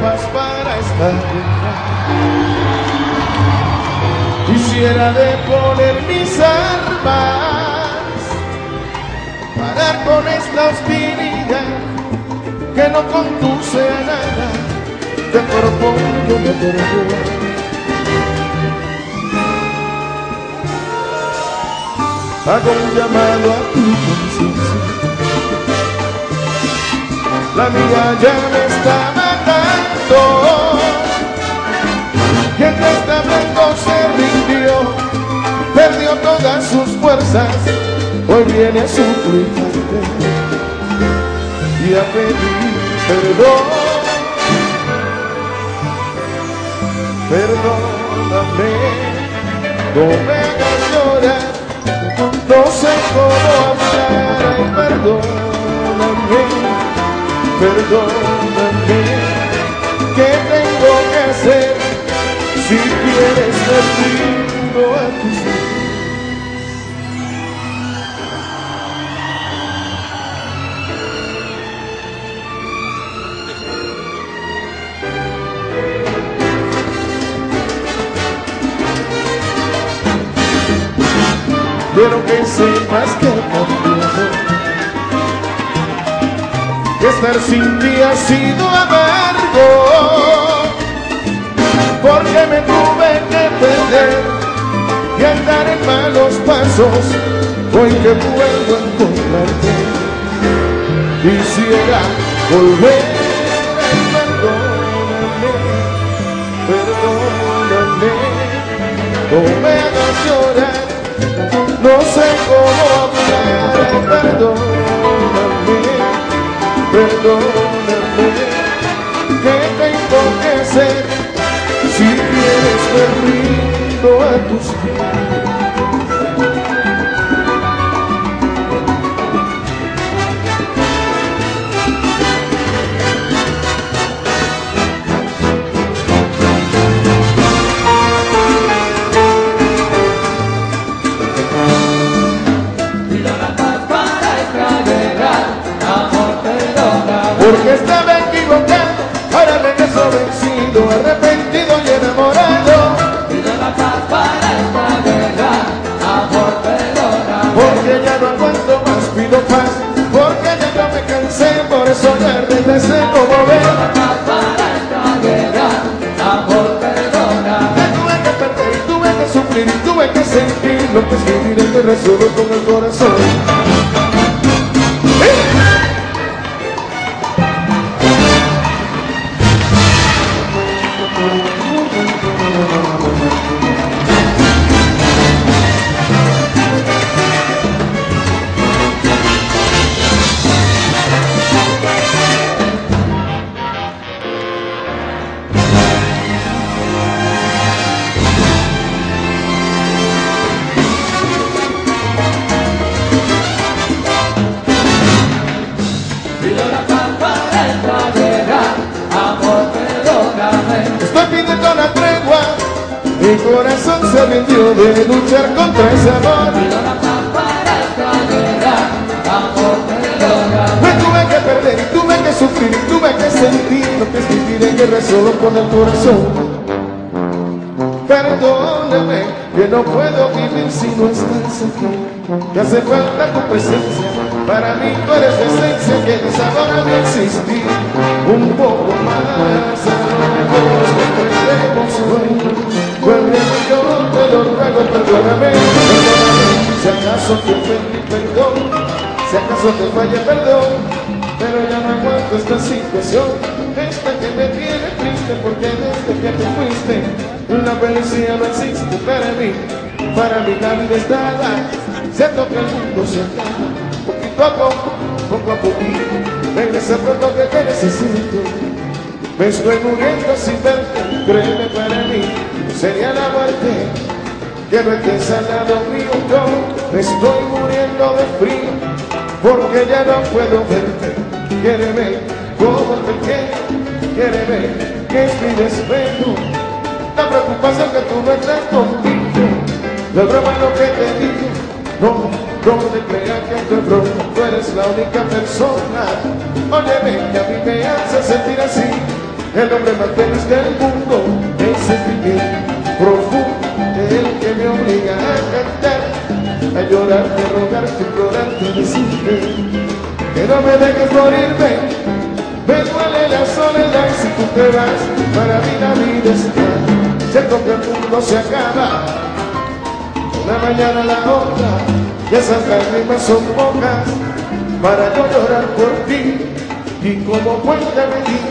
paz para esta guerra. Quisiera deponer mis armas, parar con esta hostilidad que no conduce a nada. Te propongo que perdone. Hago un llamado a tu conciencia. La mía ya me está matando. Quien de esta blanco se rindió, perdió todas sus fuerzas, hoy viene a suplicarte y a pedir perdón. Perdóname, no me hagas llorar, no sé cómo hablar. Ay, perdóname, perdóname, ¿qué tengo que hacer? Si quieres me rindo a tus pies. Quiero que sepas que he cambiado, que estar sin ti ha sido amargo, porque me tuve que perder y andar en malos pasos. Hoy que vuelvo a encontrarte, quisiera volver. Ay, perdóname, perdóname, no me hagas llorar, no sé cómo hablar. Ay, perdóname, perdóname, ¿qué tengo que hacer? Si quieres me rindo a tus pies. Pido la paz para esta guerra, amor, perdóname. Porque estaba equivocado, ahora regreso vencido, arrepentido y enamorado. Pido la paz para esta guerra, amor, perdóname. Porque ya no aguanto más, pido paz, porque ya no me cansé, por eso ya regresé como ven. Pido la paz para esta guerra, amor, perdóname. Me tuve que perder y tuve que sufrir y tuve que sentir lo que escribir el que resuelvo con el corazón. Pido la paz para esta guerra, amor, perdóname. Estoy pidiendo la tregua, mi corazón se rindió de luchar contra ese amor. Pido la paz para esta guerra, amor, perdóname. Me tuve que perder y tuve que sufrir y tuve que sentir lo que es vivir en guerra solo con el corazón. Perdóname, que no puedo vivir si no estás aquí. Me hace falta tu presencia, para mí tú eres la esencia que desabona mi existir. Un poco más, a lo mejor nos comprendemos hoy. Vuelve yo te lo ruego, perdóname, perdóname. Si acaso te ofendí, perdón, si acaso te fallé, perdón, pero ya no aguanto esta situación, esta que me tiene triste, porque desde que te fuiste, una felicidad no existe para mí la vida es dada, siento que el mundo se acaba, poquito a poco a poquito, regresa pronto que te necesito, me estoy muriendo sin verte, créeme para mí, sería la muerte, que no estés al lado mío, yo me estoy muriendo de frío, porque ya no puedo verte, quiéreme como te quiero, quiéreme que es mi despejo, la preocupación que tú no estás conmigo, la broma es lo que te digo, no te creas que esto es broma, tú eres la única persona, óyeme que a mí me hace sentir así, el hombre más feliz del mundo, el sentimiento profundo, el que me obliga a cantar, a llorarte, a rogarte, implorarte, decirte que no me dejes morirme. Me duele la soledad si tú te vas, para mí la vida está. Siento que el mundo se acaba, una mañana a la otra, y esas lágrimas son pocas para yo llorar por ti. Y como cuenta me di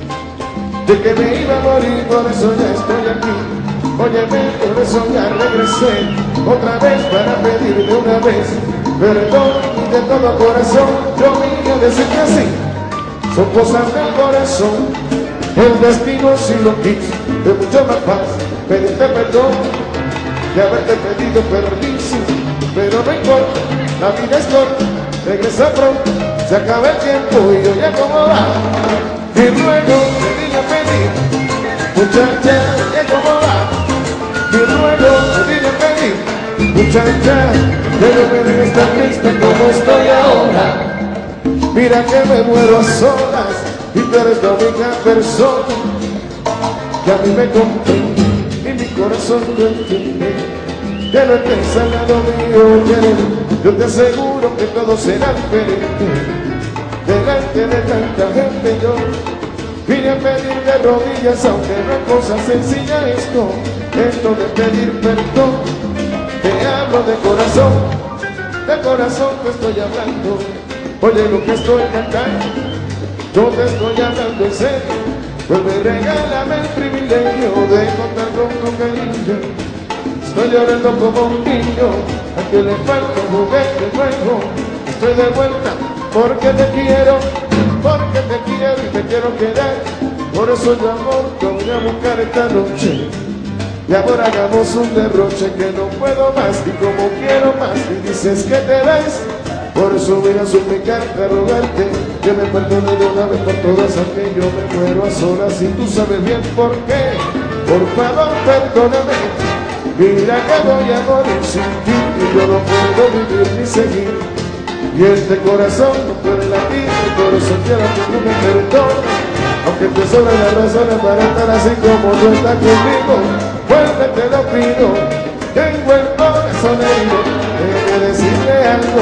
de que me iba a morir, por eso ya estoy aquí. Óyeme, por eso ya regresé otra vez para pedirme una vez perdón de todo corazón. Yo vine a decirte así, son cosas del corazón. El destino sí lo quiso, de mucho más paz pedirte perdón de haberte pedido permiso. Pero no importa, la vida es corta, regresa pronto, se acaba el tiempo y yo ya como va. Y luego te vine a pedir, muchacha, ya como va. Y luego te vine a pedir, muchacha, que no me debes estar triste como estoy ahora. Mira que me muero a solas y tú eres la única persona que a mí me comprende y mi corazón lo entiende. Que no estés al lado mío, yo te aseguro que todo será diferente. Delante de tanta gente yo vine a pedir de rodillas, aunque no es cosa sencilla esto de pedir perdón. Te hablo de corazón te estoy hablando. Oye lo que estoy cantando, yo te estoy hablando en serio. Pues me regálame el privilegio de contar con cariño. Estoy llorando como un niño a que le falta un juguete nuevo. Estoy de vuelta porque te quiero y te quiero quedar. Por eso yo amor te voy a buscar esta noche. Y ahora hagamos un derroche que no puedo más y como quiero más. Y dices que te vas, por eso voy a suplicarte, a rogarte que me perdone de una vez por todas, aunque yo me muero a solas y tú sabes bien por qué. Por favor perdóname, mira que voy a morir sin ti y yo no puedo vivir ni seguir. Y este corazón no puede latir, y por eso quiero que tú me perdones. Aunque te sobran las razones para estar así como tú estás conmigo, vuelve te lo pido. Tengo el corazón herido, déjame decirle algo.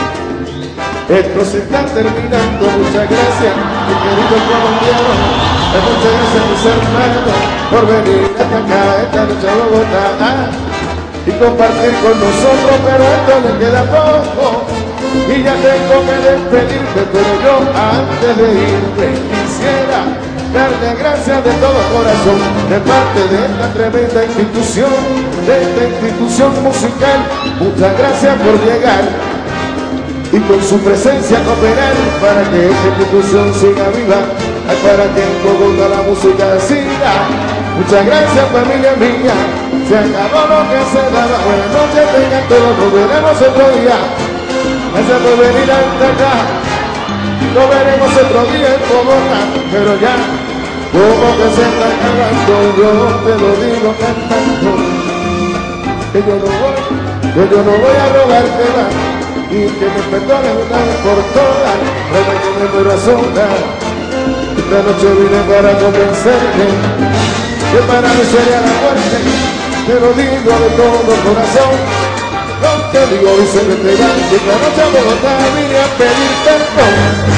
Esto se está terminando, muchas gracias, mi querido colombiano. Muchas gracias a mis hermanos por venir hasta acá, esta noche a Bogotá, y compartir con nosotros, pero esto le queda poco. Y ya tengo que despedirte, pero yo antes de irme quisiera darle gracias de todo corazón de parte de esta tremenda institución, de esta institución musical. Muchas gracias por llegar y con su presencia cooperar para que esta institución siga viva, para que en Bogotá la música siga. Muchas gracias familia mía, se acabó lo que se daba. Buenas noches, tengan todos, nos veremos otro día. Gracias por venir hasta acá, nos veremos otro día en Bogotá, pero ya, como que se está acabando, yo te lo digo cantando, que yo no voy a rogarte más, y que me perdones una vez por todas, pero que me muero a solas. Esta noche vine para convencerte que para mí sería la muerte, te lo digo de todo corazón. No te digo, dice que te vas, y esta noche a Bogotá vine a pedir perdón.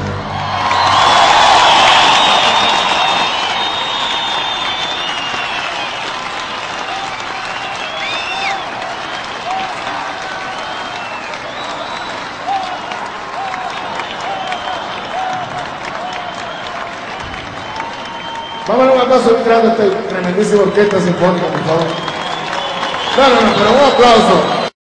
Vamos a dar un aplauso muy grande a esta tremendísima orquesta sinfónica, por favor. No, pero un aplauso.